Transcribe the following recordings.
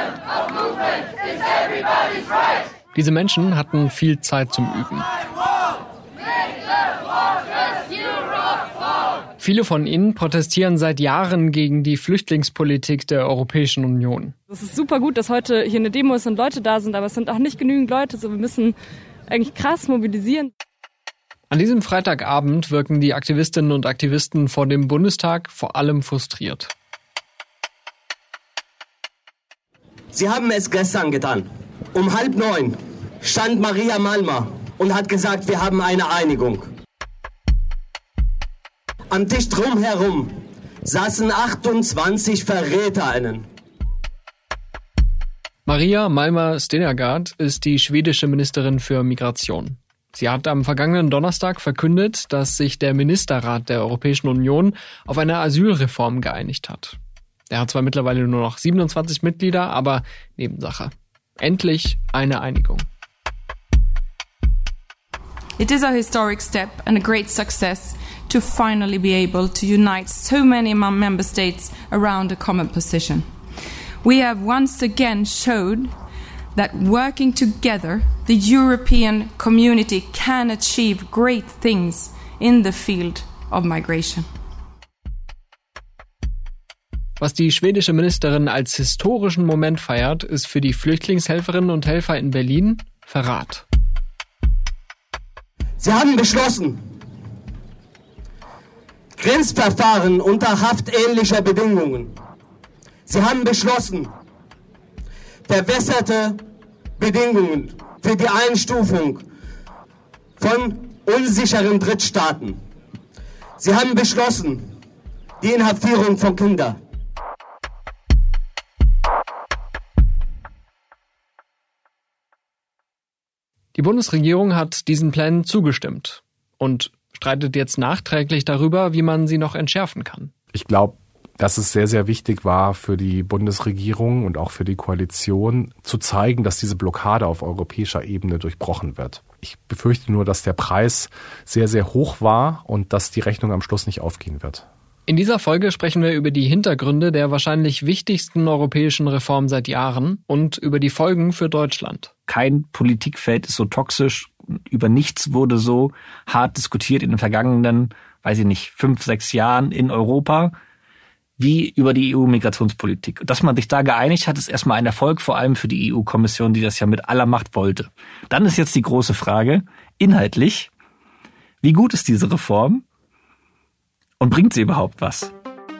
Diese Menschen hatten viel Zeit zum Üben. Viele von ihnen protestieren seit Jahren gegen die Flüchtlingspolitik der Europäischen Union. Es ist super gut, dass heute hier eine Demo ist und Leute da sind, aber es sind auch nicht genügend Leute. So, wir müssen eigentlich krass mobilisieren. An diesem Freitagabend wirken die Aktivistinnen und Aktivisten vor dem Bundestag vor allem frustriert. Sie haben es gestern getan. Um 8:30 stand Maria Malmer und hat gesagt, wir haben eine Einigung. Am Tisch drumherum saßen 28 VerräterInnen. Maria Malmer Stenergaard ist die schwedische Ministerin für Migration. Sie hat am vergangenen Donnerstag verkündet, dass sich der Ministerrat der Europäischen Union auf eine Asylreform geeinigt hat. Der hat zwar mittlerweile nur noch 27 Mitglieder, aber Nebensache. Endlich eine Einigung. It is a historic step and a great success to finally be able to unite so many member states around a common position. We have once again showed that working together, the European community can achieve great things in the field of migration. Was die schwedische Ministerin als historischen Moment feiert, ist für die Flüchtlingshelferinnen und Helfer in Berlin Verrat. Sie haben beschlossen, Grenzverfahren unter haftähnlicher Bedingungen. Sie haben beschlossen, verwässerte Bedingungen für die Einstufung von unsicheren Drittstaaten. Sie haben beschlossen, die Inhaftierung von Kindern. Die Bundesregierung hat diesen Plänen zugestimmt und streitet jetzt nachträglich darüber, wie man sie noch entschärfen kann. Ich glaube, dass es sehr, sehr wichtig war für die Bundesregierung und auch für die Koalition zu zeigen, dass diese Blockade auf europäischer Ebene durchbrochen wird. Ich befürchte nur, dass der Preis sehr, sehr hoch war und dass die Rechnung am Schluss nicht aufgehen wird. In dieser Folge sprechen wir über die Hintergründe der wahrscheinlich wichtigsten europäischen Reform seit Jahren und über die Folgen für Deutschland. Kein Politikfeld ist so toxisch, über nichts wurde so hart diskutiert in den vergangenen, 5, 6 Jahren in Europa, wie über die EU-Migrationspolitik. Dass man sich da geeinigt hat, ist erstmal ein Erfolg, vor allem für die EU-Kommission, die das ja mit aller Macht wollte. Dann ist jetzt die große Frage, inhaltlich, wie gut ist diese Reform? Und bringt sie überhaupt was?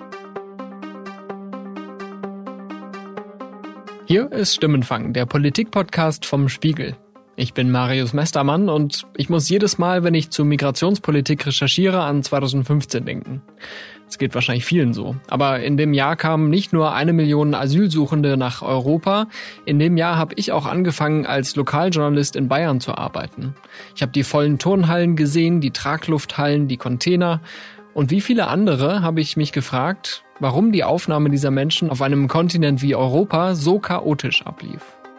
Hier ist Stimmenfang, der Politik-Podcast vom Spiegel. Ich bin Marius Mestermann und ich muss jedes Mal, wenn ich zur Migrationspolitik recherchiere, an 2015 denken. Es geht wahrscheinlich vielen so. Aber in dem Jahr kamen nicht nur 1 Million Asylsuchende nach Europa. In dem Jahr habe ich auch angefangen, als Lokaljournalist in Bayern zu arbeiten. Ich habe die vollen Turnhallen gesehen, die Traglufthallen, die Container. Und wie viele andere habe ich mich gefragt, warum die Aufnahme dieser Menschen auf einem Kontinent wie Europa so chaotisch ablief.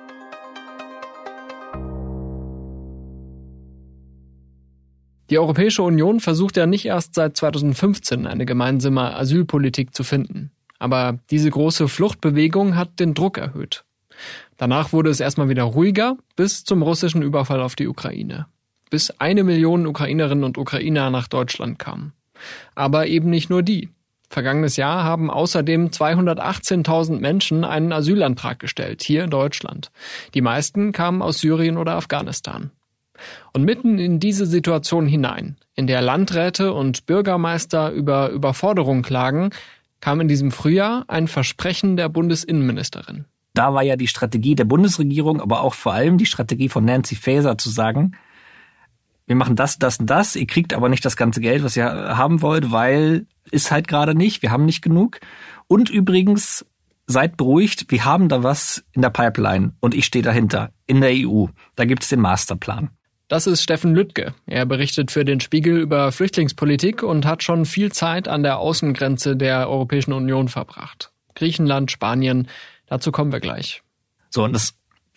Die Europäische Union versucht ja nicht erst seit 2015 eine gemeinsame Asylpolitik zu finden. Aber diese große Fluchtbewegung hat den Druck erhöht. Danach wurde es erstmal wieder ruhiger, bis zum russischen Überfall auf die Ukraine. Bis 1 Million Ukrainerinnen und Ukrainer nach Deutschland kamen. Aber eben nicht nur die. Vergangenes Jahr haben außerdem 218.000 Menschen einen Asylantrag gestellt, hier in Deutschland. Die meisten kamen aus Syrien oder Afghanistan. Und mitten in diese Situation hinein, in der Landräte und Bürgermeister über Überforderung klagen, kam in diesem Frühjahr ein Versprechen der Bundesinnenministerin. Da war ja die Strategie der Bundesregierung, aber auch vor allem die Strategie von Nancy Faeser zu sagen, wir machen das, das und das, ihr kriegt aber nicht das ganze Geld, was ihr haben wollt, weil ist halt gerade nicht, wir haben nicht genug. Und übrigens, seid beruhigt, wir haben da was in der Pipeline und ich stehe dahinter, in der EU. Da gibt es den Masterplan. Das ist Steffen Lüttke. Er berichtet für den Spiegel über Flüchtlingspolitik und hat schon viel Zeit an der Außengrenze der Europäischen Union verbracht. Griechenland, Spanien, dazu kommen wir gleich. So, und das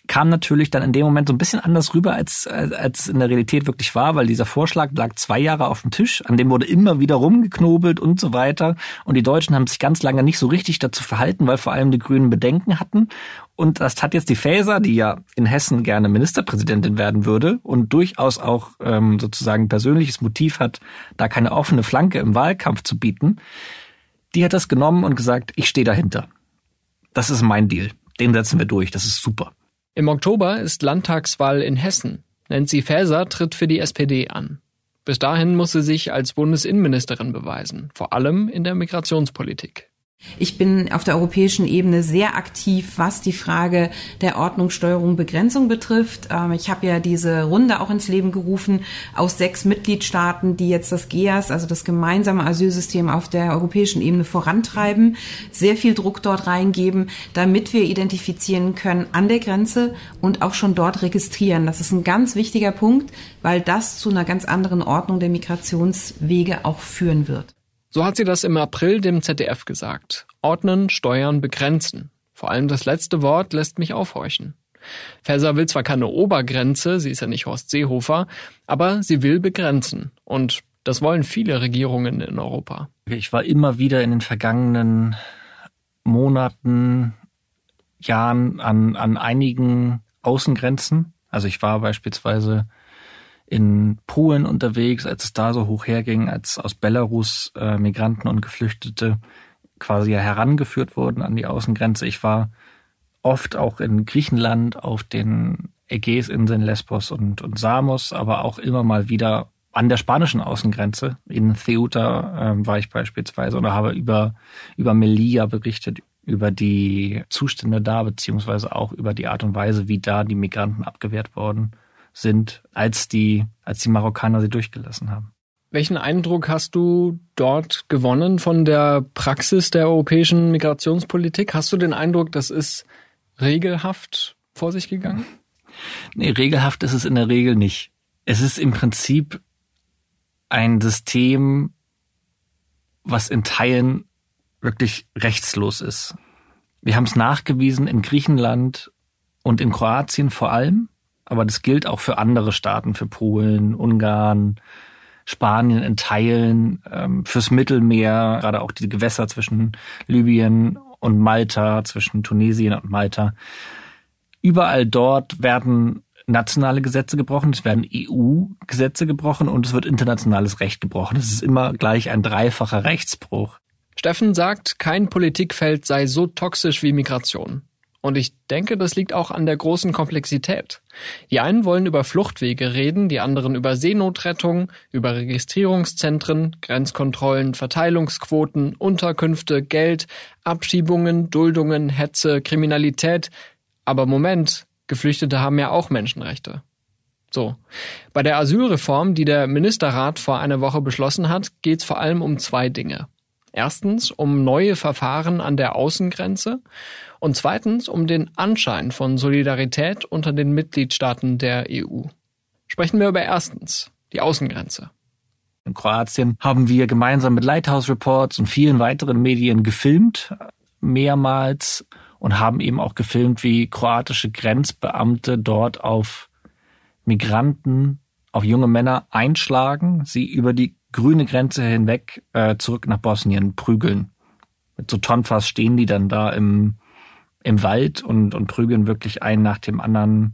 kam natürlich dann in dem Moment so ein bisschen anders rüber, als in der Realität wirklich war, weil dieser Vorschlag lag 2 Jahre auf dem Tisch, an dem wurde immer wieder rumgeknobelt und so weiter. Und die Deutschen haben sich ganz lange nicht so richtig dazu verhalten, weil vor allem die Grünen Bedenken hatten. Und das hat jetzt die Faeser, die ja in Hessen gerne Ministerpräsidentin werden würde und durchaus auch sozusagen persönliches Motiv hat, da keine offene Flanke im Wahlkampf zu bieten, die hat das genommen und gesagt, ich stehe dahinter. Das ist mein Deal. Den setzen wir durch. Das ist super. Im Oktober ist Landtagswahl in Hessen. Nancy Faeser tritt für die SPD an. Bis dahin muss sie sich als Bundesinnenministerin beweisen, vor allem in der Migrationspolitik. Ich bin auf der europäischen Ebene sehr aktiv, was die Frage der Ordnung, Steuerung, Begrenzung betrifft. Ich habe ja diese Runde auch ins Leben gerufen aus 6 Mitgliedstaaten, die jetzt das GEAS, also das gemeinsame Asylsystem auf der europäischen Ebene vorantreiben, sehr viel Druck dort reingeben, damit wir identifizieren können an der Grenze und auch schon dort registrieren. Das ist ein ganz wichtiger Punkt, weil das zu einer ganz anderen Ordnung der Migrationswege auch führen wird. So hat sie das im April dem ZDF gesagt. Ordnen, steuern, begrenzen. Vor allem das letzte Wort lässt mich aufhorchen. Faeser will zwar keine Obergrenze, sie ist ja nicht Horst Seehofer, aber sie will begrenzen. Und das wollen viele Regierungen in Europa. Ich war immer wieder in den vergangenen Monaten, Jahren an einigen Außengrenzen. Also ich war beispielsweise in Polen unterwegs, als es da so hoch herging, als aus Belarus Migranten und Geflüchtete quasi herangeführt wurden an die Außengrenze. Ich war oft auch in Griechenland auf den Ägäisinseln Lesbos und Samos, aber auch immer mal wieder an der spanischen Außengrenze. In Ceuta war ich beispielsweise oder habe über Melilla berichtet, über die Zustände da, beziehungsweise auch über die Art und Weise, wie da die Migranten abgewehrt worden sind, als die Marokkaner sie durchgelassen haben. Welchen Eindruck hast du dort gewonnen von der Praxis der europäischen Migrationspolitik? Hast du den Eindruck, das ist regelhaft vor sich gegangen? Nee, regelhaft ist es in der Regel nicht. Es ist im Prinzip ein System, was in Teilen wirklich rechtslos ist. Wir haben es nachgewiesen in Griechenland und in Kroatien vor allem, aber das gilt auch für andere Staaten, für Polen, Ungarn, Spanien in Teilen, fürs Mittelmeer, gerade auch die Gewässer zwischen Libyen und Malta, zwischen Tunesien und Malta. Überall dort werden nationale Gesetze gebrochen, es werden EU-Gesetze gebrochen und es wird internationales Recht gebrochen. Es ist immer gleich ein dreifacher Rechtsbruch. Steffen sagt, kein Politikfeld sei so toxisch wie Migration. Und ich denke, das liegt auch an der großen Komplexität. Die einen wollen über Fluchtwege reden, die anderen über Seenotrettung, über Registrierungszentren, Grenzkontrollen, Verteilungsquoten, Unterkünfte, Geld, Abschiebungen, Duldungen, Hetze, Kriminalität. Aber Moment, Geflüchtete haben ja auch Menschenrechte. So, bei der Asylreform, die der Ministerrat vor einer Woche beschlossen hat, geht es vor allem um 2 Dinge. Erstens um neue Verfahren an der Außengrenze und zweitens um den Anschein von Solidarität unter den Mitgliedstaaten der EU. Sprechen wir über erstens, die Außengrenze. In Kroatien haben wir gemeinsam mit Lighthouse Reports und vielen weiteren Medien gefilmt, mehrmals, und haben eben auch gefilmt, wie kroatische Grenzbeamte dort auf Migranten, auf junge Männer einschlagen, sie über die grüne Grenze hinweg zurück nach Bosnien prügeln. Mit so Tonfas stehen die dann da im Wald und prügeln wirklich einen nach dem anderen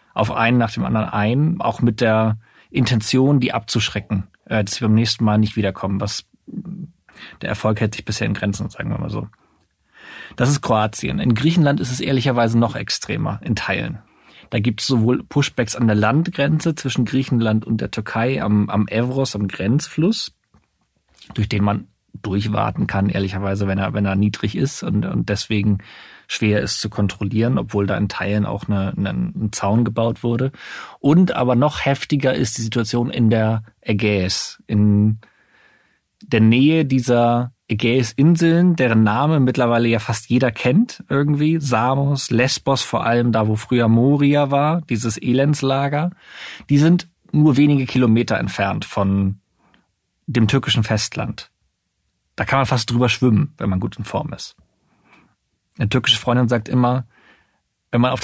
ein, auch mit der Intention, die abzuschrecken, dass sie beim nächsten Mal nicht wiederkommen. Der Erfolg hält sich bisher in Grenzen, sagen wir mal so. Das ist Kroatien. In Griechenland ist es ehrlicherweise noch extremer in Teilen. Da gibt es sowohl Pushbacks an der Landgrenze zwischen Griechenland und der Türkei am Evros, am Grenzfluss, durch den man durchwarten kann, ehrlicherweise, wenn er niedrig ist und deswegen schwer ist zu kontrollieren, obwohl da in Teilen auch ein Zaun gebaut wurde. Und aber noch heftiger ist die Situation in der Ägäis, in der Nähe dieser Ägäisinseln, deren Name mittlerweile ja fast jeder kennt irgendwie. Samos, Lesbos vor allem, da wo früher Moria war, dieses Elendslager. Die sind nur wenige Kilometer entfernt von dem türkischen Festland. Da kann man fast drüber schwimmen, wenn man gut in Form ist. Eine türkische Freundin sagt immer, wenn man auf der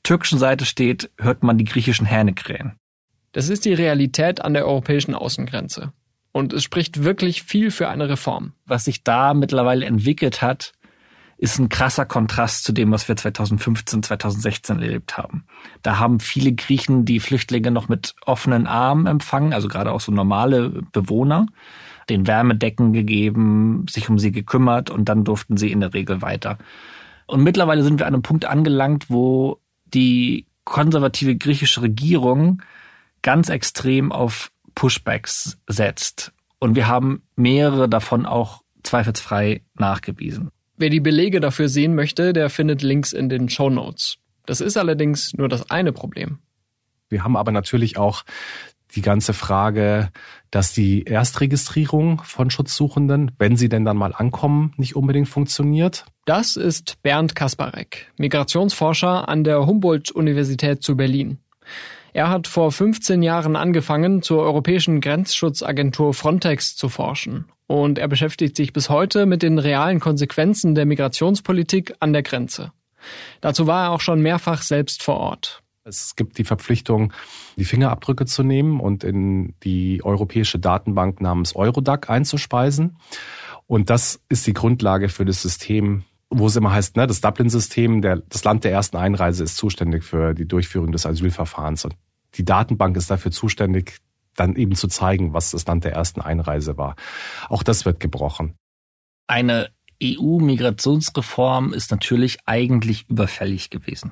türkischen Seite steht, hört man die griechischen Hähne krähen. Das ist die Realität an der europäischen Außengrenze. Und es spricht wirklich viel für eine Reform. Was sich da mittlerweile entwickelt hat, ist ein krasser Kontrast zu dem, was wir 2015, 2016 erlebt haben. Da haben viele Griechen die Flüchtlinge noch mit offenen Armen empfangen, also gerade auch so normale Bewohner, denen Wärmedecken gegeben, sich um sie gekümmert und dann durften sie in der Regel weiter. Und mittlerweile sind wir an einem Punkt angelangt, wo die konservative griechische Regierung ganz extrem auf Pushbacks setzt. Und wir haben mehrere davon auch zweifelsfrei nachgewiesen. Wer die Belege dafür sehen möchte, der findet Links in den Shownotes. Das ist allerdings nur das eine Problem. Wir haben aber natürlich auch die ganze Frage, dass die Erstregistrierung von Schutzsuchenden, wenn sie denn dann mal ankommen, nicht unbedingt funktioniert. Das ist Bernd Kasparek, Migrationsforscher an der Humboldt-Universität zu Berlin. Er hat vor 15 Jahren angefangen, zur europäischen Grenzschutzagentur Frontex zu forschen. Und er beschäftigt sich bis heute mit den realen Konsequenzen der Migrationspolitik an der Grenze. Dazu war er auch schon mehrfach selbst vor Ort. Es gibt die Verpflichtung, die Fingerabdrücke zu nehmen und in die europäische Datenbank namens Eurodac einzuspeisen. Und das ist die Grundlage für das System, wo es immer heißt, das Dublin-System, das Land der ersten Einreise ist zuständig für die Durchführung des Asylverfahrens. Und die Datenbank ist dafür zuständig, dann eben zu zeigen, was das Land der ersten Einreise war. Auch das wird gebrochen. Eine EU-Migrationsreform ist natürlich eigentlich überfällig gewesen.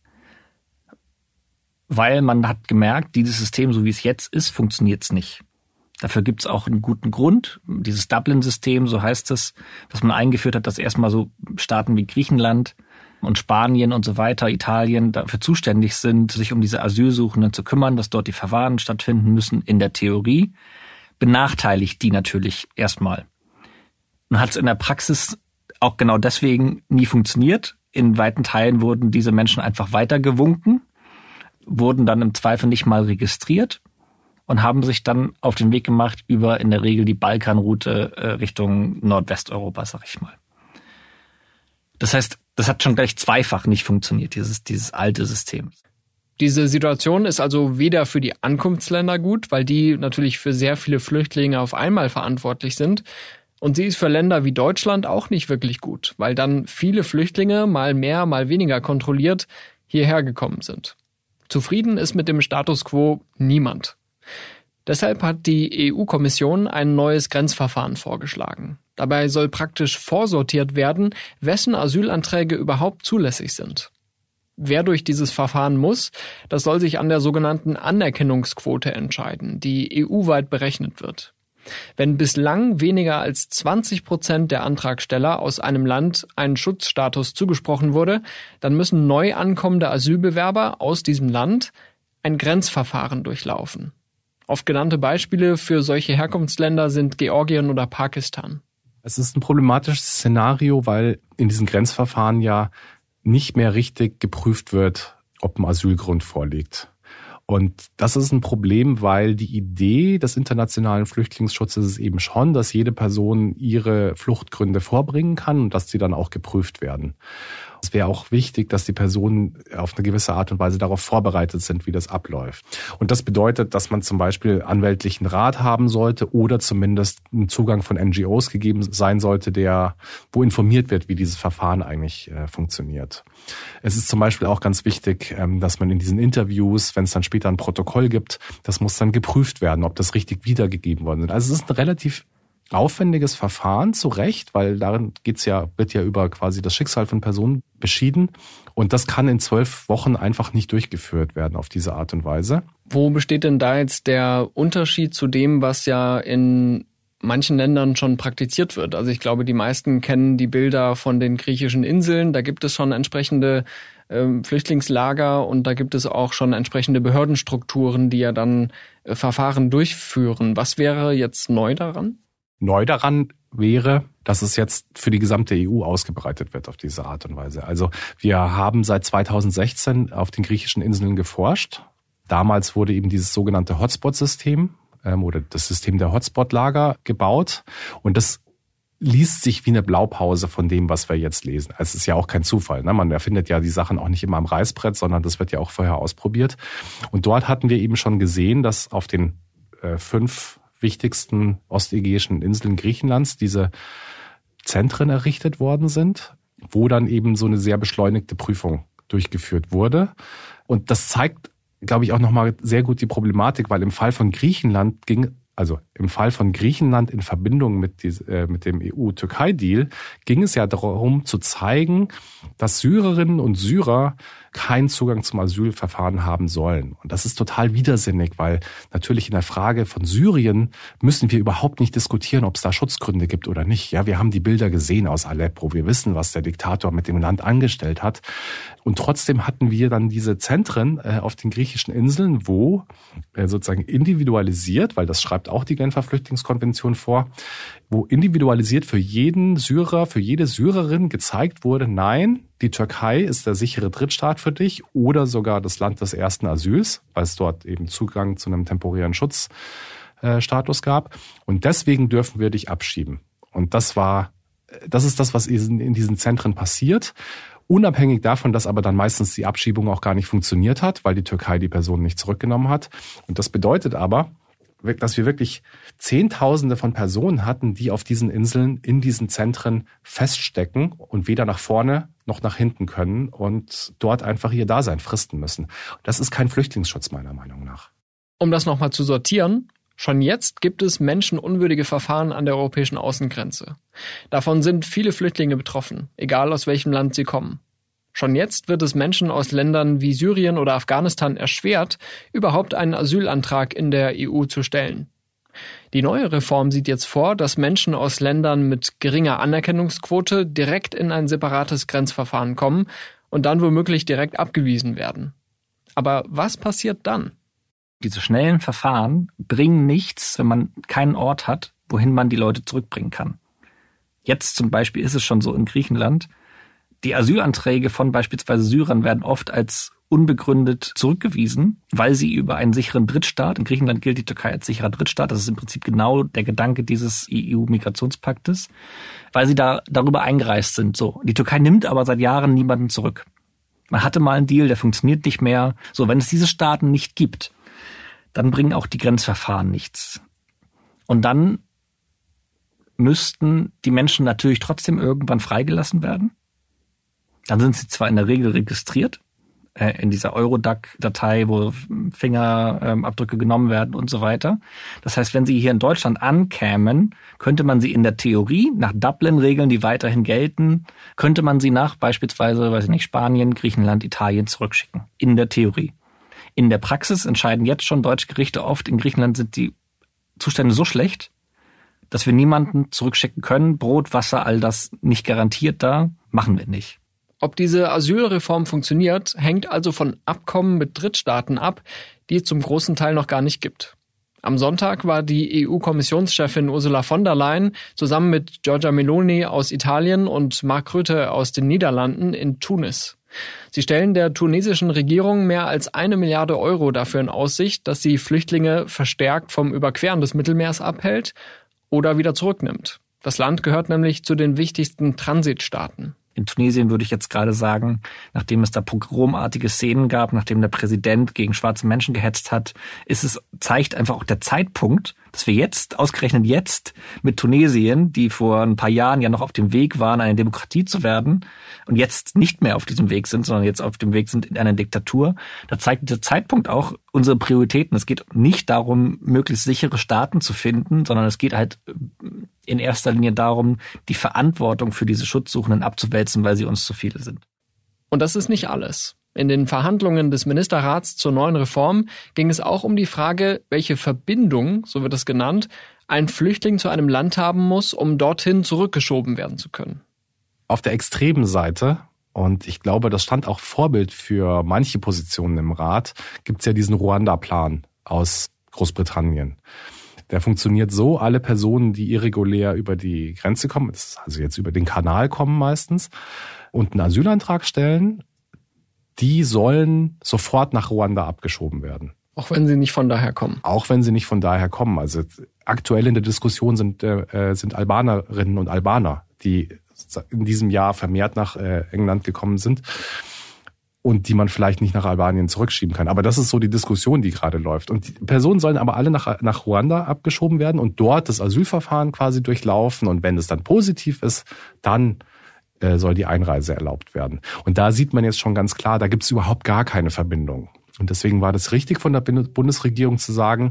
Weil man hat gemerkt, dieses System, so wie es jetzt ist, funktioniert es nicht. Dafür gibt es auch einen guten Grund. Dieses Dublin-System, so heißt es, was man eingeführt hat, dass erstmal so Staaten wie Griechenland und Spanien und so weiter, Italien dafür zuständig sind, sich um diese Asylsuchenden zu kümmern, dass dort die Verfahren stattfinden müssen. In der Theorie benachteiligt die natürlich erstmal. Und hat es in der Praxis auch genau deswegen nie funktioniert. In weiten Teilen wurden diese Menschen einfach weitergewunken, wurden dann im Zweifel nicht mal registriert und haben sich dann auf den Weg gemacht über in der Regel die Balkanroute Richtung Nordwesteuropa, sag ich mal. Das heißt, das hat schon gleich zweifach nicht funktioniert, dieses alte System. Diese Situation ist also weder für die Ankunftsländer gut, weil die natürlich für sehr viele Flüchtlinge auf einmal verantwortlich sind, und sie ist für Länder wie Deutschland auch nicht wirklich gut, weil dann viele Flüchtlinge mal mehr, mal weniger kontrolliert hierher gekommen sind. Zufrieden ist mit dem Status quo niemand. Deshalb hat die EU-Kommission ein neues Grenzverfahren vorgeschlagen. Dabei soll praktisch vorsortiert werden, wessen Asylanträge überhaupt zulässig sind. Wer durch dieses Verfahren muss, das soll sich an der sogenannten Anerkennungsquote entscheiden, die EU-weit berechnet wird. Wenn bislang weniger als 20% der Antragsteller aus einem Land einen Schutzstatus zugesprochen wurde, dann müssen neu ankommende Asylbewerber aus diesem Land ein Grenzverfahren durchlaufen. Oft genannte Beispiele für solche Herkunftsländer sind Georgien oder Pakistan. Es ist ein problematisches Szenario, weil in diesen Grenzverfahren ja nicht mehr richtig geprüft wird, ob ein Asylgrund vorliegt. Und das ist ein Problem, weil die Idee des internationalen Flüchtlingsschutzes ist eben schon, dass jede Person ihre Fluchtgründe vorbringen kann und dass die dann auch geprüft werden. Es wäre auch wichtig, dass die Personen auf eine gewisse Art und Weise darauf vorbereitet sind, wie das abläuft. Und das bedeutet, dass man zum Beispiel anwältlichen Rat haben sollte oder zumindest einen Zugang von NGOs gegeben sein sollte, wo informiert wird, wie dieses Verfahren eigentlich funktioniert. Es ist zum Beispiel auch ganz wichtig, dass man in diesen Interviews, wenn es dann später ein Protokoll gibt, das muss dann geprüft werden, ob das richtig wiedergegeben worden ist. Also es ist ein relativ aufwendiges Verfahren, zu Recht, weil darin wird ja über quasi das Schicksal von Personen beschieden. Und das kann in 12 Wochen einfach nicht durchgeführt werden auf diese Art und Weise. Wo besteht denn da jetzt der Unterschied zu dem, was ja in manchen Ländern schon praktiziert wird? Also ich glaube, die meisten kennen die Bilder von den griechischen Inseln. Da gibt es schon entsprechende Flüchtlingslager und da gibt es auch schon entsprechende Behördenstrukturen, die ja dann Verfahren durchführen. Was wäre jetzt neu daran? Neu daran wäre, dass es jetzt für die gesamte EU ausgebreitet wird auf diese Art und Weise. Also wir haben seit 2016 auf den griechischen Inseln geforscht. Damals wurde eben dieses sogenannte Hotspot-System oder das System der Hotspot-Lager gebaut. Und das liest sich wie eine Blaupause von dem, was wir jetzt lesen. Es ist ja auch kein Zufall, ne? Man erfindet ja die Sachen auch nicht immer am Reißbrett, sondern das wird ja auch vorher ausprobiert. Und dort hatten wir eben schon gesehen, dass auf den 5 wichtigsten ostägäischen Inseln Griechenlands diese Zentren errichtet worden sind, wo dann eben so eine sehr beschleunigte Prüfung durchgeführt wurde. Und das zeigt, glaube ich, auch nochmal sehr gut die Problematik, weil im Fall von Griechenland in Verbindung mit dem EU-Türkei-Deal ging es ja darum zu zeigen, dass Syrerinnen und Syrer keinen Zugang zum Asylverfahren haben sollen. Und das ist total widersinnig, weil natürlich in der Frage von Syrien müssen wir überhaupt nicht diskutieren, ob es da Schutzgründe gibt oder nicht. Ja, wir haben die Bilder gesehen aus Aleppo. Wir wissen, was der Diktator mit dem Land angestellt hat. Und trotzdem hatten wir dann diese Zentren auf den griechischen Inseln, wo sozusagen individualisiert, weil das schreibt auch die Genfer Flüchtlingskonvention vor, wo individualisiert für jeden Syrer, für jede Syrerin gezeigt wurde, nein, die Türkei ist der sichere Drittstaat für dich oder sogar das Land des ersten Asyls, weil es dort eben Zugang zu einem temporären Schutzstatus gab. Und deswegen dürfen wir dich abschieben. Und das ist das, was in diesen Zentren passiert. Unabhängig davon, dass aber dann meistens die Abschiebung auch gar nicht funktioniert hat, weil die Türkei die Person nicht zurückgenommen hat. Und das bedeutet aber, dass wir wirklich Zehntausende von Personen hatten, die auf diesen Inseln, in diesen Zentren feststecken und weder nach vorne noch nach hinten können und dort einfach ihr Dasein fristen müssen. Das ist kein Flüchtlingsschutz meiner Meinung nach. Um das nochmal zu sortieren, schon jetzt gibt es menschenunwürdige Verfahren an der europäischen Außengrenze. Davon sind viele Flüchtlinge betroffen, egal aus welchem Land sie kommen. Schon jetzt wird es Menschen aus Ländern wie Syrien oder Afghanistan erschwert, überhaupt einen Asylantrag in der EU zu stellen. Die neue Reform sieht jetzt vor, dass Menschen aus Ländern mit geringer Anerkennungsquote direkt in ein separates Grenzverfahren kommen und dann womöglich direkt abgewiesen werden. Aber was passiert dann? Diese schnellen Verfahren bringen nichts, wenn man keinen Ort hat, wohin man die Leute zurückbringen kann. Jetzt zum Beispiel ist es schon so in Griechenland, die Asylanträge von beispielsweise Syrern werden oft als unbegründet zurückgewiesen, weil sie über einen sicheren Drittstaat, in Griechenland gilt die Türkei als sicherer Drittstaat, das ist im Prinzip genau der Gedanke dieses EU-Migrationspaktes, weil sie darüber eingereist sind. So, die Türkei nimmt aber seit Jahren niemanden zurück. Man hatte mal einen Deal, der funktioniert nicht mehr. So, wenn es diese Staaten nicht gibt, dann bringen auch die Grenzverfahren nichts. Und dann müssten die Menschen natürlich trotzdem irgendwann freigelassen werden. Dann sind sie zwar in der Regel registriert, in dieser Eurodac-Datei, wo Fingerabdrücke genommen werden und so weiter. Das heißt, wenn sie hier in Deutschland ankämen, könnte man sie in der Theorie, nach Dublin-Regeln, die weiterhin gelten, könnte man sie nach beispielsweise, Spanien, Griechenland, Italien zurückschicken. In der Theorie. In der Praxis entscheiden jetzt schon deutsche Gerichte oft, in Griechenland sind die Zustände so schlecht, dass wir niemanden zurückschicken können. Brot, Wasser, all das nicht garantiert da, machen wir nicht. Ob diese Asylreform funktioniert, hängt also von Abkommen mit Drittstaaten ab, die es zum großen Teil noch gar nicht gibt. Am Sonntag war die EU-Kommissionschefin Ursula von der Leyen zusammen mit Giorgia Meloni aus Italien und Mark Rutte aus den Niederlanden in Tunis. Sie stellen der tunesischen Regierung mehr als 1 Milliarde Euro dafür in Aussicht, dass sie Flüchtlinge verstärkt vom Überqueren des Mittelmeers abhält oder wieder zurücknimmt. Das Land gehört nämlich zu den wichtigsten Transitstaaten. In Tunesien würde ich jetzt gerade sagen, nachdem es da pogromartige Szenen gab, nachdem der Präsident gegen schwarze Menschen gehetzt hat, zeigt einfach auch der Zeitpunkt, dass wir jetzt, ausgerechnet jetzt, mit Tunesien, die vor ein paar Jahren ja noch auf dem Weg waren, eine Demokratie zu werden und jetzt nicht mehr auf diesem Weg sind, sondern jetzt auf dem Weg sind in eine Diktatur, da zeigt der Zeitpunkt auch unsere Prioritäten. Es geht nicht darum, möglichst sichere Staaten zu finden, sondern es geht halt in erster Linie darum, die Verantwortung für diese Schutzsuchenden abzuwälzen, weil sie uns zu viele sind. Und das ist nicht alles. In den Verhandlungen des Ministerrats zur neuen Reform ging es auch um die Frage, welche Verbindung, so wird es genannt, ein Flüchtling zu einem Land haben muss, um dorthin zurückgeschoben werden zu können. Auf der extremen Seite, und ich glaube, das stand auch Vorbild für manche Positionen im Rat, gibt es ja diesen Ruanda-Plan aus Großbritannien. Der funktioniert so, alle Personen, die irregulär über die Grenze kommen, also jetzt über den Kanal kommen meistens, und einen Asylantrag stellen, die sollen sofort nach Ruanda abgeschoben werden. Auch wenn sie nicht von daher kommen. Auch wenn sie nicht von daher kommen. Also aktuell in der Diskussion sind Albanerinnen und Albaner, die in diesem Jahr vermehrt nach England gekommen sind und die man vielleicht nicht nach Albanien zurückschieben kann. Aber das ist so die Diskussion, die gerade läuft. Und die Personen sollen aber alle nach Ruanda abgeschoben werden und dort das Asylverfahren quasi durchlaufen. Und wenn es dann positiv ist, dann soll die Einreise erlaubt werden. Und da sieht man jetzt schon ganz klar, da gibt es überhaupt gar keine Verbindung. Und deswegen war das richtig von der Bundesregierung zu sagen,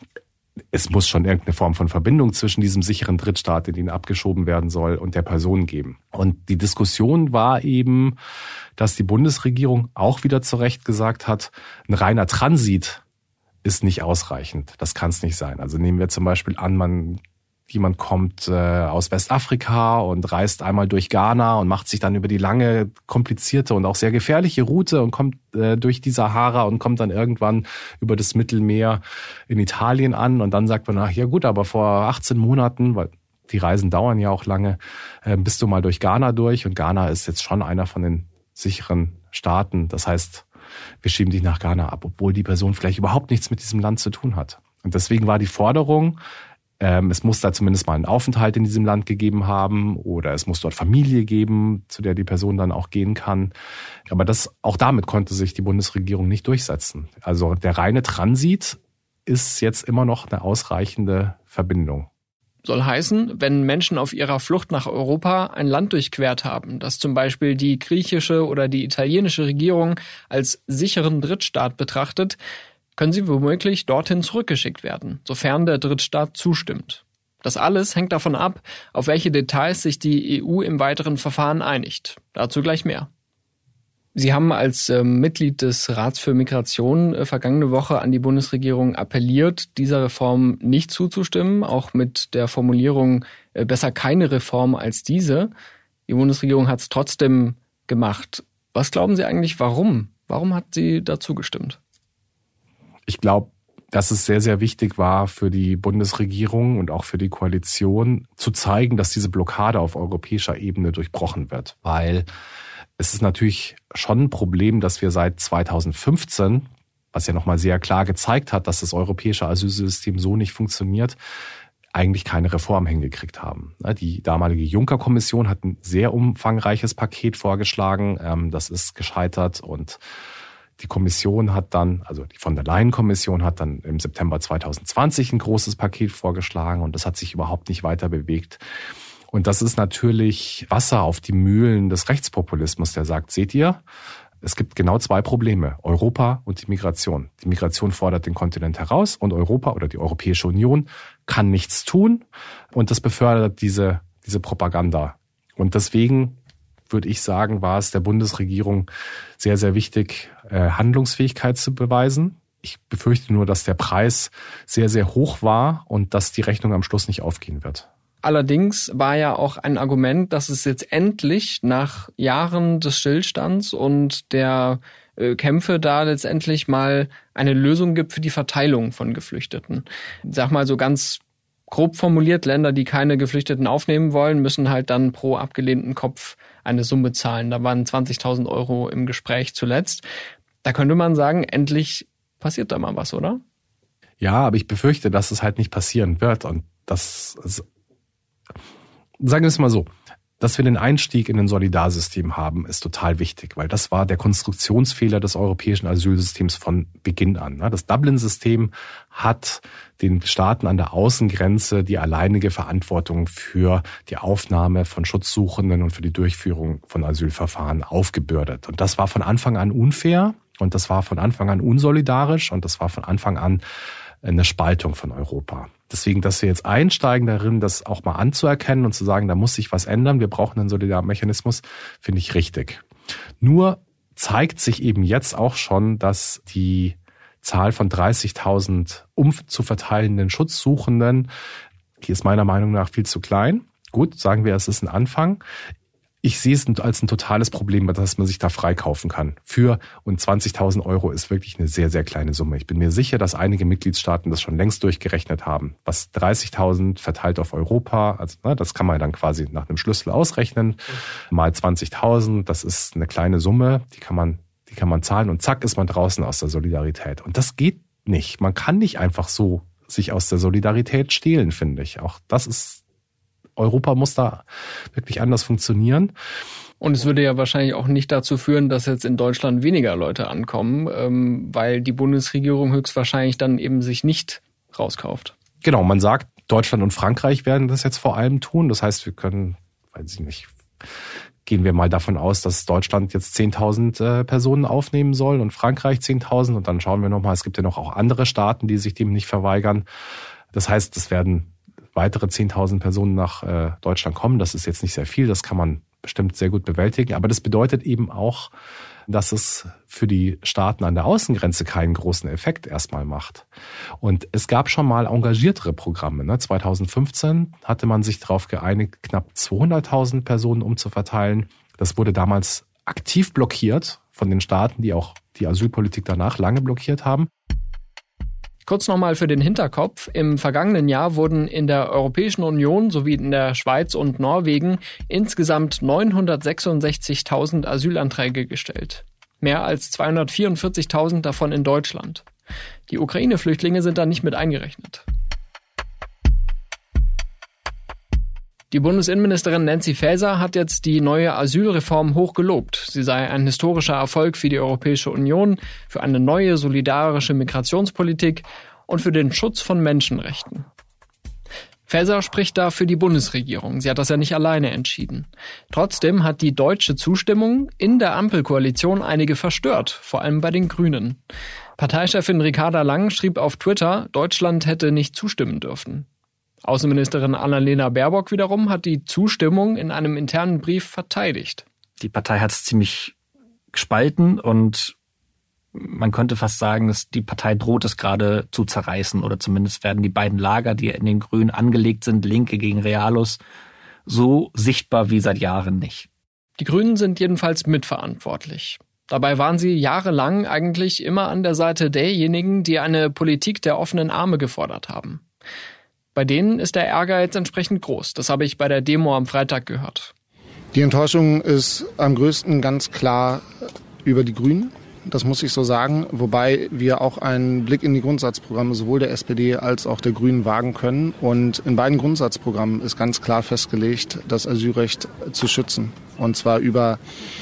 es muss schon irgendeine Form von Verbindung zwischen diesem sicheren Drittstaat, in den abgeschoben werden soll, und der Person geben. Und die Diskussion war eben, dass die Bundesregierung auch wieder zu Recht gesagt hat, ein reiner Transit ist nicht ausreichend. Das kann es nicht sein. Also nehmen wir zum Beispiel an, jemand kommt aus Westafrika und reist einmal durch Ghana und macht sich dann über die lange, komplizierte und auch sehr gefährliche Route und kommt durch die Sahara und kommt dann irgendwann über das Mittelmeer in Italien an. Und dann sagt man, ach ja gut, aber vor 18 Monaten, weil die Reisen dauern ja auch lange, bist du mal durch Ghana durch. Und Ghana ist jetzt schon einer von den sicheren Staaten. Das heißt, wir schieben dich nach Ghana ab, obwohl die Person vielleicht überhaupt nichts mit diesem Land zu tun hat. Und deswegen war die Forderung, es muss da zumindest mal einen Aufenthalt in diesem Land gegeben haben oder es muss dort Familie geben, zu der die Person dann auch gehen kann. Aber auch damit konnte sich die Bundesregierung nicht durchsetzen. Also der reine Transit ist jetzt immer noch eine ausreichende Verbindung. Soll heißen, wenn Menschen auf ihrer Flucht nach Europa ein Land durchquert haben, das zum Beispiel die griechische oder die italienische Regierung als sicheren Drittstaat betrachtet, können sie womöglich dorthin zurückgeschickt werden, sofern der Drittstaat zustimmt. Das alles hängt davon ab, auf welche Details sich die EU im weiteren Verfahren einigt. Dazu gleich mehr. Sie haben als Mitglied des Rats für Migration vergangene Woche an die Bundesregierung appelliert, dieser Reform nicht zuzustimmen, auch mit der Formulierung besser keine Reform als diese. Die Bundesregierung hat es trotzdem gemacht. Was glauben Sie eigentlich, warum? Warum hat sie dazu gestimmt? Ich glaube, dass es sehr, sehr wichtig war für die Bundesregierung und auch für die Koalition zu zeigen, dass diese Blockade auf europäischer Ebene durchbrochen wird. Weil es ist natürlich schon ein Problem, dass wir seit 2015, was ja nochmal sehr klar gezeigt hat, dass das europäische Asylsystem so nicht funktioniert, eigentlich keine Reform hingekriegt haben. Die damalige Juncker-Kommission hat ein sehr umfangreiches Paket vorgeschlagen. Das ist gescheitert und die Kommission hat dann, also die von der Leyen-Kommission hat dann im September 2020 ein großes Paket vorgeschlagen und das hat sich überhaupt nicht weiter bewegt. Und das ist natürlich Wasser auf die Mühlen des Rechtspopulismus, der sagt, seht ihr, es gibt genau zwei Probleme, Europa und die Migration. Die Migration fordert den Kontinent heraus und Europa oder die Europäische Union kann nichts tun und das befördert diese Propaganda. Und deswegen würde ich sagen, war es der Bundesregierung sehr, sehr wichtig, Handlungsfähigkeit zu beweisen. Ich befürchte nur, dass der Preis sehr, sehr hoch war und dass die Rechnung am Schluss nicht aufgehen wird. Allerdings war ja auch ein Argument, dass es jetzt endlich nach Jahren des Stillstands und der Kämpfe da letztendlich mal eine Lösung gibt für die Verteilung von Geflüchteten. Ich sag mal so ganz grob formuliert, Länder, die keine Geflüchteten aufnehmen wollen, müssen halt dann pro abgelehnten Kopf eine Summe zahlen. Da waren 20.000 Euro im Gespräch zuletzt. Da könnte man sagen, endlich passiert da mal was, oder? Ja, aber ich befürchte, dass es halt nicht passieren wird. Und sagen wir es mal so, dass wir den Einstieg in ein Solidarsystem haben, ist total wichtig, weil das war der Konstruktionsfehler des europäischen Asylsystems von Beginn an. Das Dublin-System hat den Staaten an der Außengrenze die alleinige Verantwortung für die Aufnahme von Schutzsuchenden und für die Durchführung von Asylverfahren aufgebürdet. Und das war von Anfang an unfair und das war von Anfang an unsolidarisch und das war von Anfang an eine Spaltung von Europa. Deswegen, dass wir jetzt einsteigen darin, das auch mal anzuerkennen und zu sagen, da muss sich was ändern, wir brauchen einen Solidarmechanismus, finde ich richtig. Nur zeigt sich eben jetzt auch schon, dass die Zahl von 30.000 zu verteilenden Schutzsuchenden, die ist meiner Meinung nach viel zu klein. Gut, sagen wir, es ist ein Anfang. Ich sehe es als ein totales Problem, dass man sich da freikaufen kann. Und 20.000 Euro ist wirklich eine sehr, sehr kleine Summe. Ich bin mir sicher, dass einige Mitgliedstaaten das schon längst durchgerechnet haben. Was 30.000 verteilt auf Europa, also das kann man dann quasi nach einem Schlüssel ausrechnen, mal 20.000, das ist eine kleine Summe, die kann man zahlen und zack ist man draußen aus der Solidarität. Und das geht nicht. Man kann nicht einfach so sich aus der Solidarität stehlen, finde ich. Auch das ist, Europa muss da wirklich anders funktionieren. Und es würde ja wahrscheinlich auch nicht dazu führen, dass jetzt in Deutschland weniger Leute ankommen, weil die Bundesregierung höchstwahrscheinlich dann eben sich nicht rauskauft. Genau, man sagt, Deutschland und Frankreich werden das jetzt vor allem tun. Das heißt, wir können, weiß ich nicht, gehen wir mal davon aus, dass Deutschland jetzt 10.000 Personen aufnehmen soll und Frankreich 10.000. Und dann schauen wir nochmal, es gibt ja noch auch andere Staaten, die sich dem nicht verweigern. Das heißt, es werden weitere 10.000 Personen nach Deutschland kommen. Das ist jetzt nicht sehr viel, das kann man bestimmt sehr gut bewältigen. Aber das bedeutet eben auch, dass es für die Staaten an der Außengrenze keinen großen Effekt erstmal macht. Und es gab schon mal engagiertere Programme. 2015 hatte man sich darauf geeinigt, knapp 200.000 Personen umzuverteilen. Das wurde damals aktiv blockiert von den Staaten, die auch die Asylpolitik danach lange blockiert haben. Kurz nochmal für den Hinterkopf. Im vergangenen Jahr wurden in der Europäischen Union sowie in der Schweiz und Norwegen insgesamt 966.000 Asylanträge gestellt. Mehr als 244.000 davon in Deutschland. Die Ukraine-Flüchtlinge sind da nicht mit eingerechnet. Die Bundesinnenministerin Nancy Faeser hat jetzt die neue Asylreform hoch gelobt. Sie sei ein historischer Erfolg für die Europäische Union, für eine neue solidarische Migrationspolitik und für den Schutz von Menschenrechten. Faeser spricht da für die Bundesregierung. Sie hat das ja nicht alleine entschieden. Trotzdem hat die deutsche Zustimmung in der Ampelkoalition einige verstört, vor allem bei den Grünen. Parteichefin Ricarda Lang schrieb auf Twitter, Deutschland hätte nicht zustimmen dürfen. Außenministerin Annalena Baerbock wiederum hat die Zustimmung in einem internen Brief verteidigt. Die Partei hat es ziemlich gespalten und man könnte fast sagen, dass die Partei droht es gerade zu zerreißen oder zumindest werden die beiden Lager, die in den Grünen angelegt sind, Linke gegen Realos, so sichtbar wie seit Jahren nicht. Die Grünen sind jedenfalls mitverantwortlich. Dabei waren sie jahrelang eigentlich immer an der Seite derjenigen, die eine Politik der offenen Arme gefordert haben. Bei denen ist der Ärger jetzt entsprechend groß. Das habe ich bei der Demo am Freitag gehört. Die Enttäuschung ist am größten ganz klar über die Grünen. Das muss ich so sagen. Wobei wir auch einen Blick in die Grundsatzprogramme sowohl der SPD als auch der Grünen wagen können. Und in beiden Grundsatzprogrammen ist ganz klar festgelegt, das Asylrecht zu schützen. Und zwar über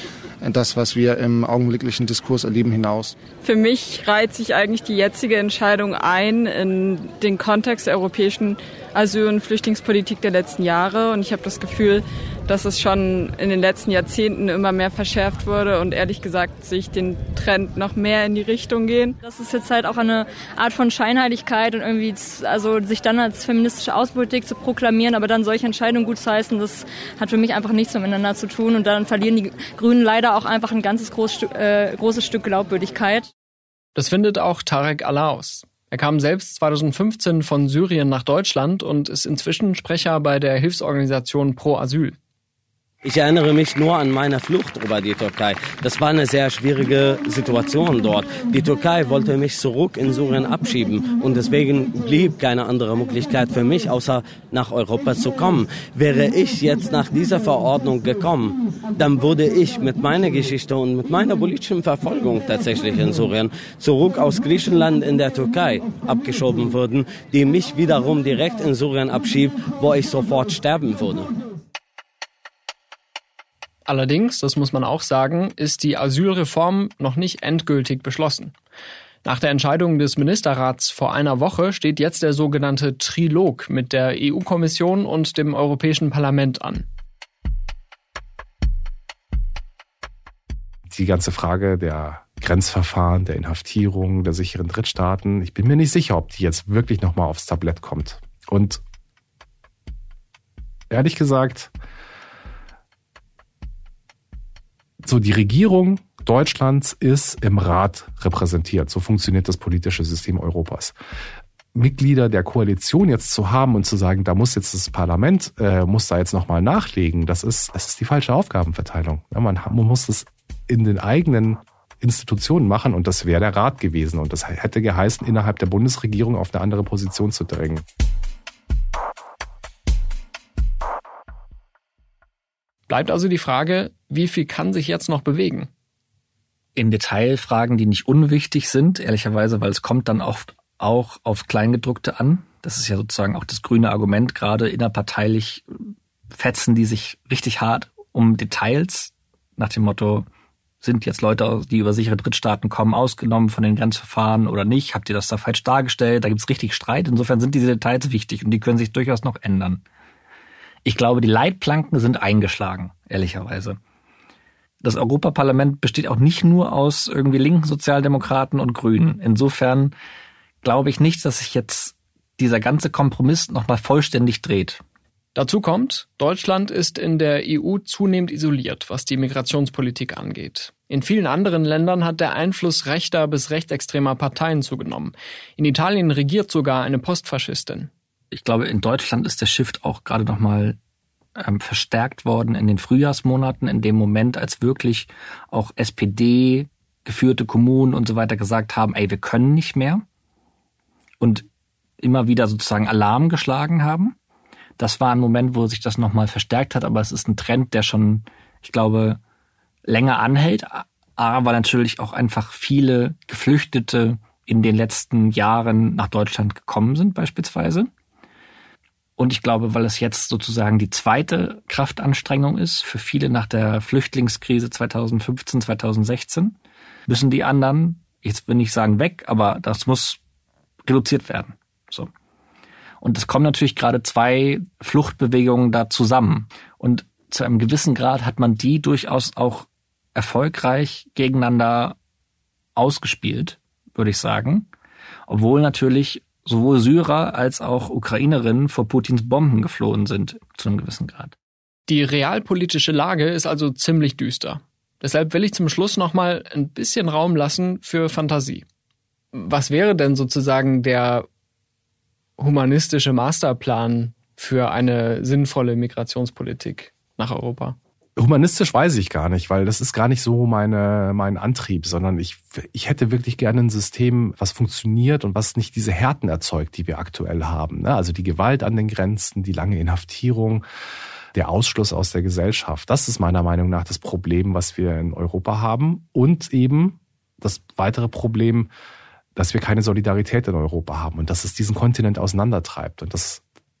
das, was wir im augenblicklichen Diskurs erleben, hinaus. Für mich reiht sich eigentlich die jetzige Entscheidung ein in den Kontext der europäischen Asyl- und Flüchtlingspolitik der letzten Jahre. Und ich habe das Gefühl, dass es schon in den letzten Jahrzehnten immer mehr verschärft wurde und ehrlich gesagt sehe ich den Trend noch mehr in die Richtung gehen. Das ist jetzt halt auch eine Art von Scheinheiligkeit und irgendwie, also sich dann als feministische Außenpolitik zu proklamieren, aber dann solche Entscheidungen gut zu heißen, das hat für mich einfach nichts miteinander zu tun und dann verlieren die Grünen leider auch einfach ein ganzes großes Stück Glaubwürdigkeit. Das findet auch Tarek Alaus. Er kam selbst 2015 von Syrien nach Deutschland und ist inzwischen Sprecher bei der Hilfsorganisation Pro Asyl. Ich erinnere mich nur an meine Flucht über die Türkei. Das war eine sehr schwierige Situation dort. Die Türkei wollte mich zurück in Syrien abschieben und deswegen blieb keine andere Möglichkeit für mich, außer nach Europa zu kommen. Wäre ich jetzt nach dieser Verordnung gekommen, dann würde ich mit meiner Geschichte und mit meiner politischen Verfolgung tatsächlich in Syrien zurück aus Griechenland in der Türkei abgeschoben würden, die mich wiederum direkt in Syrien abschiebt, wo ich sofort sterben würde. Allerdings, das muss man auch sagen, ist die Asylreform noch nicht endgültig beschlossen. Nach der Entscheidung des Ministerrats vor einer Woche steht jetzt der sogenannte Trilog mit der EU-Kommission und dem Europäischen Parlament an. Die ganze Frage der Grenzverfahren, der Inhaftierung, der sicheren Drittstaaten, ich bin mir nicht sicher, ob die jetzt wirklich nochmal aufs Tablett kommt. Und ehrlich gesagt, so die Regierung Deutschlands ist im Rat repräsentiert. So funktioniert das politische System Europas. Mitglieder der Koalition jetzt zu haben und zu sagen, da muss jetzt das Parlament, muss da jetzt nochmal nachlegen, das ist die falsche Aufgabenverteilung. Ja, man muss das in den eigenen Institutionen machen und das wäre der Rat gewesen. Und das hätte geheißen, innerhalb der Bundesregierung auf eine andere Position zu drängen. Bleibt also die Frage, wie viel kann sich jetzt noch bewegen? in Detailfragen, die nicht unwichtig sind, ehrlicherweise, weil es kommt dann oft auch auf Kleingedruckte an. Das ist ja sozusagen auch das grüne Argument, gerade innerparteilich fetzen die sich richtig hart um Details, nach dem Motto, sind jetzt Leute, die über sichere Drittstaaten kommen, ausgenommen von den Grenzverfahren oder nicht? Habt ihr das da falsch dargestellt? Da gibt's richtig Streit. Insofern sind diese Details wichtig und die können sich durchaus noch ändern. Ich glaube, die Leitplanken sind eingeschlagen, ehrlicherweise. Das Europaparlament besteht auch nicht nur aus irgendwie linken Sozialdemokraten und Grünen. Insofern glaube ich nicht, dass sich jetzt dieser ganze Kompromiss nochmal vollständig dreht. Dazu kommt, Deutschland ist in der EU zunehmend isoliert, was die Migrationspolitik angeht. In vielen anderen Ländern hat der Einfluss rechter bis rechtsextremer Parteien zugenommen. In Italien regiert sogar eine Postfaschistin. Ich glaube, in Deutschland ist der Shift auch gerade nochmal verstärkt worden in den Frühjahrsmonaten, in dem Moment, als wirklich auch SPD geführte Kommunen und so weiter gesagt haben, wir können nicht mehr. Und immer wieder sozusagen Alarm geschlagen haben. Das war ein Moment, wo sich das nochmal verstärkt hat, aber es ist ein Trend, der schon, ich glaube, länger anhält, aber natürlich auch einfach viele Geflüchtete in den letzten Jahren nach Deutschland gekommen sind beispielsweise. Und ich glaube, weil es jetzt sozusagen die zweite Kraftanstrengung ist, für viele nach der Flüchtlingskrise 2015, 2016, müssen die anderen, jetzt will ich sagen weg, aber das muss reduziert werden. So. Und es kommen natürlich gerade zwei Fluchtbewegungen da zusammen. Und zu einem gewissen Grad hat man die durchaus auch erfolgreich gegeneinander ausgespielt, würde ich sagen. Obwohl natürlich sowohl Syrer als auch Ukrainerinnen vor Putins Bomben geflohen sind, zu einem gewissen Grad. Die realpolitische Lage ist also ziemlich düster. Deshalb will ich zum Schluss nochmal ein bisschen Raum lassen für Fantasie. Was wäre denn sozusagen der humanistische Masterplan für eine sinnvolle Migrationspolitik nach Europa? Humanistisch weiß ich gar nicht, weil das ist gar nicht so mein Antrieb, sondern ich hätte wirklich gerne ein System, was funktioniert und was nicht diese Härten erzeugt, die wir aktuell haben. Also die Gewalt an den Grenzen, die lange Inhaftierung, der Ausschluss aus der Gesellschaft. Das ist meiner Meinung nach das Problem, was wir in Europa haben. Und eben das weitere Problem, dass wir keine Solidarität in Europa haben und dass es diesen Kontinent auseinandertreibt. Und das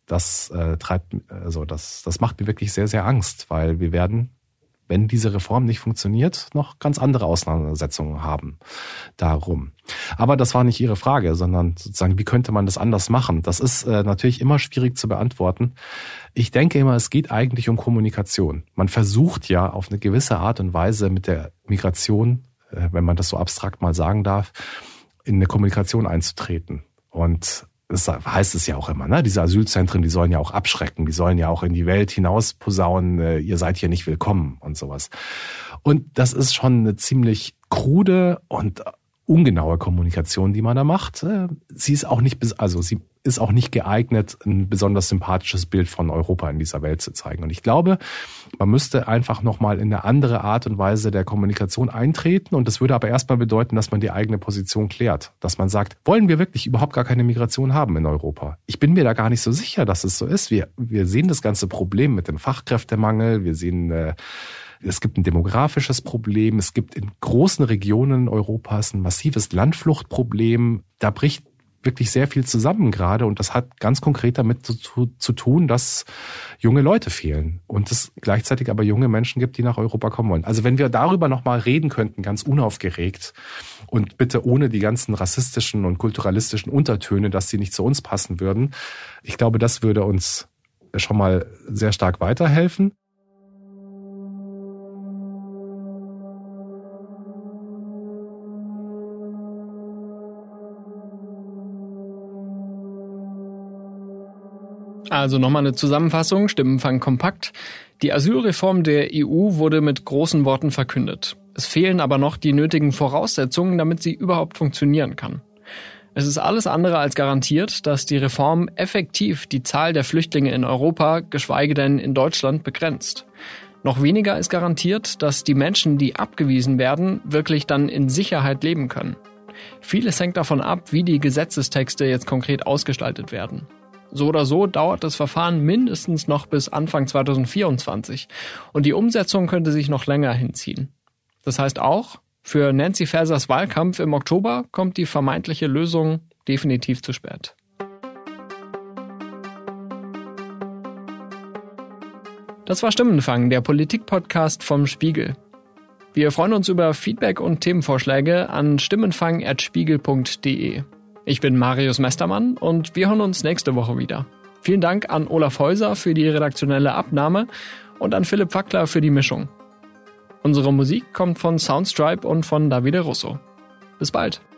macht mir wirklich sehr, sehr Angst, weil wir werden, wenn diese Reform nicht funktioniert, noch ganz andere Auseinandersetzungen haben darum. Aber das war nicht Ihre Frage, sondern sozusagen, wie könnte man das anders machen? Das ist natürlich immer schwierig zu beantworten. Ich denke immer, es geht eigentlich um Kommunikation. Man versucht ja auf eine gewisse Art und Weise mit der Migration, wenn man das so abstrakt mal sagen darf, in eine Kommunikation einzutreten. Und das heißt es ja auch immer, ne? Diese Asylzentren, die sollen ja auch abschrecken, die sollen ja auch in die Welt hinaus posaunen, ihr seid hier nicht willkommen und sowas. Und das ist schon eine ziemlich krude und ungenaue Kommunikation, die man da macht. Sie ist auch nicht geeignet, ein besonders sympathisches Bild von Europa in dieser Welt zu zeigen. Und ich glaube, man müsste einfach nochmal in eine andere Art und Weise der Kommunikation eintreten. Und das würde aber erstmal bedeuten, dass man die eigene Position klärt. Dass man sagt, wollen wir wirklich überhaupt gar keine Migration haben in Europa? Ich bin mir da gar nicht so sicher, dass es so ist. Wir sehen das ganze Problem mit dem Fachkräftemangel. Wir sehen, es gibt ein demografisches Problem. Es gibt in großen Regionen Europas ein massives Landfluchtproblem. Da bricht wirklich sehr viel zusammen gerade und das hat ganz konkret damit zu tun, dass junge Leute fehlen und es gleichzeitig aber junge Menschen gibt, die nach Europa kommen wollen. Also wenn wir darüber nochmal reden könnten, ganz unaufgeregt und bitte ohne die ganzen rassistischen und kulturalistischen Untertöne, dass sie nicht zu uns passen würden, ich glaube, das würde uns schon mal sehr stark weiterhelfen. Also nochmal eine Zusammenfassung, Stimmenfang kompakt. Die Asylreform der EU wurde mit großen Worten verkündet. Es fehlen aber noch die nötigen Voraussetzungen, damit sie überhaupt funktionieren kann. Es ist alles andere als garantiert, dass die Reform effektiv die Zahl der Flüchtlinge in Europa, geschweige denn in Deutschland, begrenzt. Noch weniger ist garantiert, dass die Menschen, die abgewiesen werden, wirklich dann in Sicherheit leben können. Vieles hängt davon ab, wie die Gesetzestexte jetzt konkret ausgestaltet werden. So oder so dauert das Verfahren mindestens noch bis Anfang 2024 und die Umsetzung könnte sich noch länger hinziehen. Das heißt auch, Für Nancy Fasers Wahlkampf im Oktober kommt die vermeintliche Lösung definitiv zu spät. Das war Stimmenfang, der Politik-Podcast vom Spiegel. Wir freuen uns über Feedback und Themenvorschläge an stimmenfang@spiegel.de. Ich bin Marius Mestermann und wir hören uns nächste Woche wieder. Vielen Dank an Olaf Häuser für die redaktionelle Abnahme und an Philipp Fackler für die Mischung. Unsere Musik kommt von Soundstripe und von Davide Russo. Bis bald.